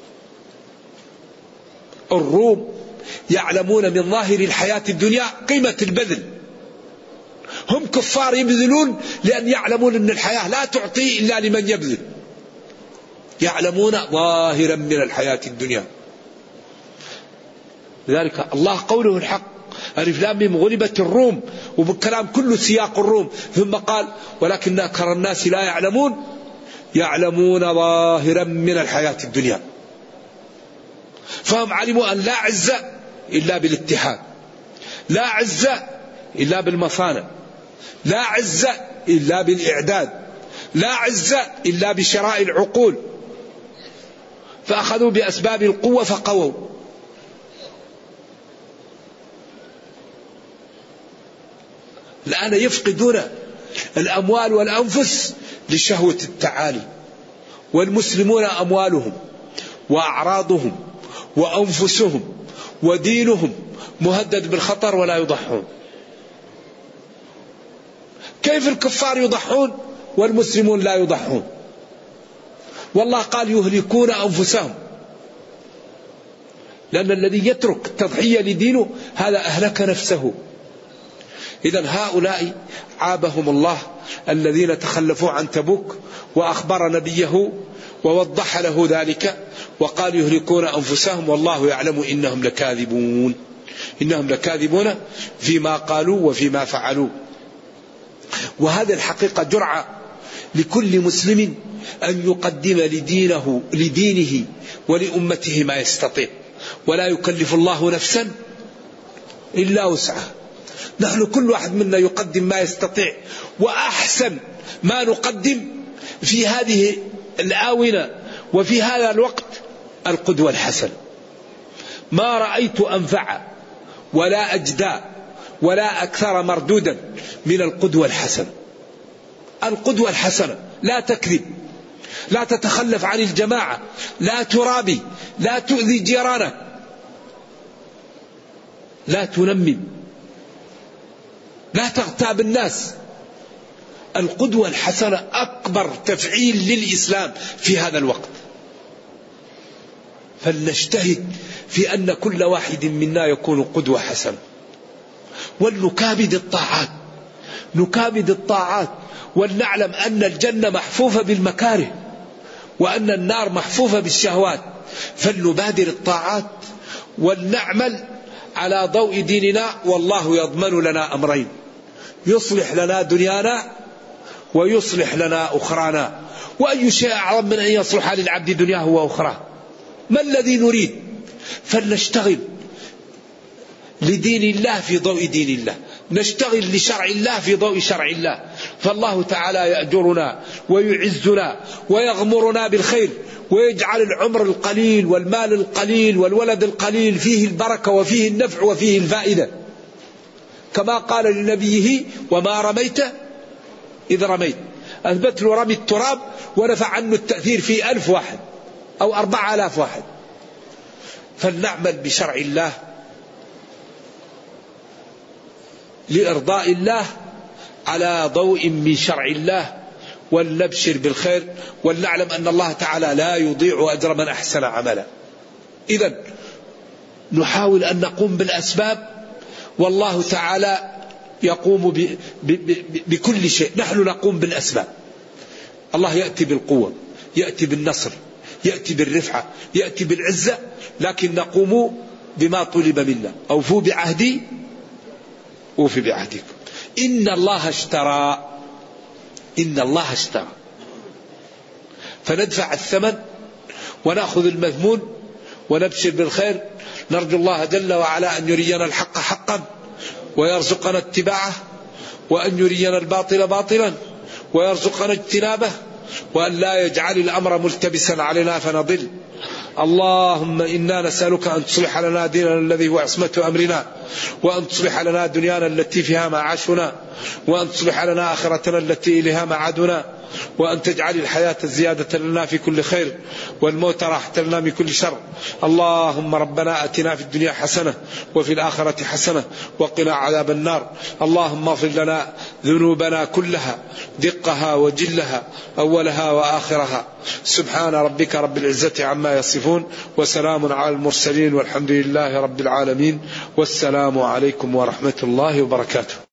الروم يعلمون من ظاهر الحياة الدنيا قيمة البذل، هم كفار يبذلون لأن يعلمون أن الحياة لا تعطي إلا لمن يبذل، يعلمون ظاهرا من الحياة الدنيا. لذلك الله قوله الحق، ألف لام ميم غلبت الروم، وبالكلام كله سياق الروم، ثم قال ولكن أكثر الناس لا يعلمون، يعلمون ظاهرا من الحياة الدنيا. فهم علموا أن لا عزة إلا بالاتحاد، لا عزة إلا بالمصانع، لا عزة إلا بالإعداد، لا عزة إلا بشراء العقول، فأخذوا بأسباب القوة فقووا. الآن يفقدون الأموال والأنفس لشهوة التعالي، والمسلمون أموالهم وأعراضهم وأنفسهم ودينهم مهدد بالخطر ولا يضحون. كيف الكفار يضحون والمسلمون لا يضحون؟ والله قال يهلكون أنفسهم، لأن الذي يترك التضحية لدينه هذا أهلك نفسه. إذن هؤلاء عابهم الله الذين تخلفوا عن تبوك، وأخبر نبيه ووضح له ذلك وقال يهلكون أنفسهم والله يعلم إنهم لكاذبون، إنهم لكاذبون فيما قالوا وفيما فعلوا. وهذه الحقيقة جرعة لكل مسلم أن يقدم لدينه ولأمته ما يستطيع، ولا يكلف الله نفسا إلا وسعها. نحن كل واحد منا يقدم ما يستطيع، وأحسن ما نقدم في هذه الآونة وفي هذا الوقت القدوة الحسنة. ما رأيت أنفع ولا أجدى ولا أكثر مردودا من القدوة الحسنة. القدوة الحسنة لا تكذب، لا تتخلف عن الجماعة، لا ترابي، لا تؤذي جيرانك، لا تنمم، لا تغتاب الناس. القدوة الحسنة أكبر تفعيل للإسلام في هذا الوقت. فلنجتهد في أن كل واحد منا يكون قدوة حسنة، ولنكابد الطاعات، نكابد الطاعات، ولنعلم أن الجنة محفوفة بالمكاره وأن النار محفوفة بالشهوات. فلنبادر الطاعات ولنعمل على ضوء ديننا، والله يضمن لنا أمرين: يصلح لنا دنيانا ويصلح لنا أخرانا. وأي شيء أعظم من أن يصلح للعبد دنياه وأخراه؟ ما الذي نريد؟ فلنشتغل لدين الله في ضوء دين الله، نشتغل لشرع الله في ضوء شرع الله. فالله تعالى يأجرنا ويعزنا ويغمرنا بالخير، ويجعل العمر القليل والمال القليل والولد القليل فيه البركة وفيه النفع وفيه الفائدة، كما قال لنبيه: وما رميت إذ رميت. أثبت له رمي التراب ونفع عنه التأثير في 1000 واحد أو 4000 واحد. فلنعمل بشرع الله لإرضاء الله على ضوء من شرع الله، ولنبشر بالخير، ولنعلم أن الله تعالى لا يضيع أجر من أحسن عملا. إذن نحاول أن نقوم بالأسباب، والله تعالى يقوم بكل شيء. نحن نقوم بالأسباب، الله يأتي بالقوة، يأتي بالنصر، يأتي بالرفعة، يأتي بالعزة، لكن نقوم بما طلب منا. أوفوا بعهدي أوفي بعهدكم. إن الله اشترى، إن الله اشترى، فندفع الثمن ونأخذ المذمون ونبشر بالخير. نرجو الله جل وعلا أن يرينا الحق حقا ويرزقنا اتباعه، وأن يرينا الباطل باطلا ويرزقنا اجتنابه، وأن لا يجعل الأمر ملتبسا علينا فنضل. اللهم إنا نسألك أن تصلح لنا ديننا الذي هو عصمة أمرنا، وأن تصلح لنا دنيانا التي فيها معاشنا، وأن تصلح لنا آخرتنا التي إليها معادنا، وأن تجعل الحياة زيادة لنا في كل خير والموت راحة لنا من كل شر. اللهم ربنا أتنا في الدنيا حسنة وفي الآخرة حسنة وقنا عذاب النار. اللهم اغفر لنا ذنوبنا كلها دقها وجلها أولها وآخرها. سبحان ربك رب العزة عما يصفون، وسلام على المرسلين، والحمد لله رب العالمين، والسلام عليكم ورحمة الله وبركاته.